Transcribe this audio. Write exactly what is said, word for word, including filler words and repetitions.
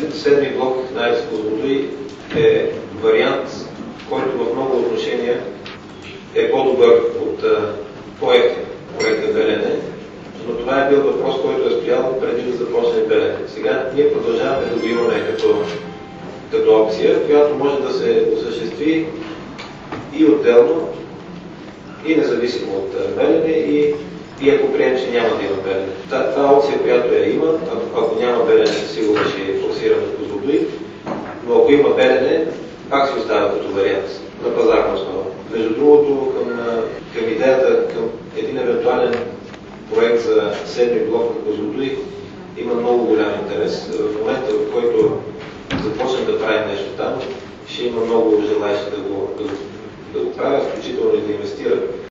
седми блок на АЕЦ Козлодуй е вариант, който в много отношения е по-добър от по-ефтин проекта Белене, но това е бил въпрос, който е стоял преди да започне Белене. Сега ние продължаваме да го имаме като, като опция, която може да се осъществи и отделно, и независимо от Белене, и, и ако приемем, че няма да има Белене. Това опция, която я има, ако, ако няма Белене, сигурно ще е форсирана в Козлодуй, но ако има Белене, пак се остава като вариант на пазарна основа. Между другото, към, към идеята, към един евентуален проект за седми блок на Козлодуй има много голям интерес. В момента, в който започнем да правим нещо там, ще има много желаещи да го, да го, да го правят, включително и да инвестират.